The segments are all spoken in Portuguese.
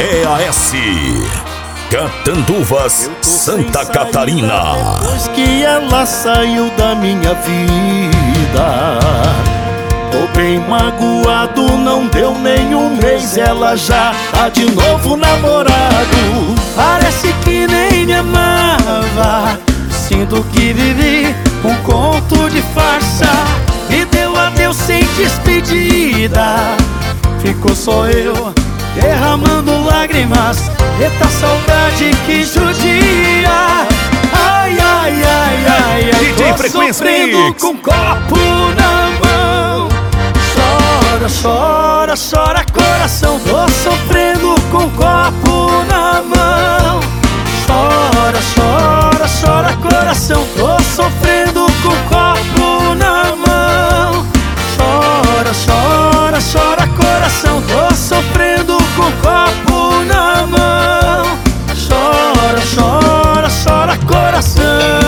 EAS Catanduvas, Santa Catarina. Depois que ela saiu da minha vida, tô bem magoado, não deu nem um mês, ela já tá de novo namorado. Parece que nem me amava, sinto que vivi um conto de farsa. Me deu adeus sem despedida, ficou só eu derramando lágrimas. Eita saudade que judia. Ai, ai, ai, ai, ai, DJ tô Frequência sofrendo Mix. com um copo na mão. Chora, chora, chora coração, tô sofrendo com um copo na mão. Chora, chora, chora coração, tô sofrendo com um copo na mão. Chora, chora, chora coração, tô sofrendo com um copo na mão. Chora, chora, chora coração.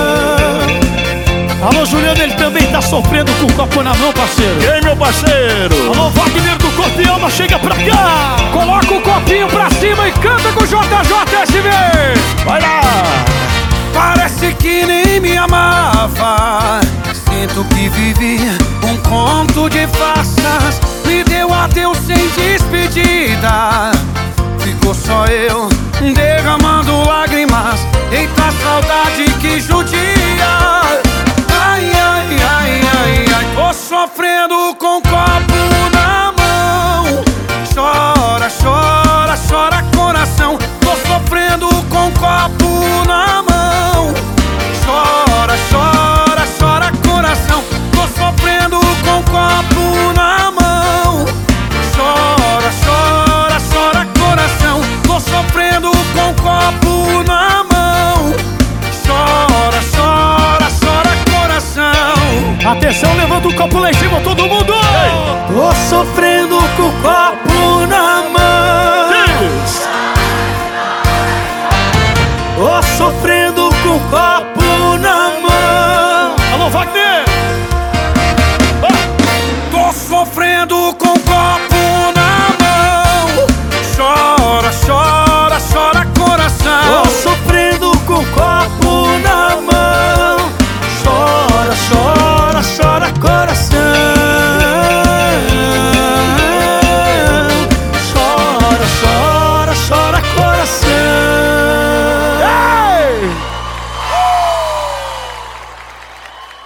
Alô, Juliano, ele também tá sofrendo com o copo na mão, parceiro. E aí, meu parceiro? Alô, Wagner do Corpo e Alma, chega pra cá. Coloca o copinho pra cima e canta com o JJSV. Vai lá! Parece que nem me amava, sinto que vivi um conto de farsas. Me deu adeus sem despedida, ficou só eu derramando lágrimas. Eita saudade que judia. Ai, ai, ai, ai, ai, tô sofrendo com um copo na mão. Chora, chora, chora coração, tô sofrendo com um copo na mão. Chora, chora, chora coração, tô sofrendo com um copo na mão. Chora, chora, chora coração, tô sofrendo com um copo na mão. Chora, chora, chora coração. Atenção, levanta o copo lá em cima, todo mundo. Tô sofrendo com o copo na mão. Tô sofrendo com o copo na mão. Alô, Wagner. Tô sofrendo com um copo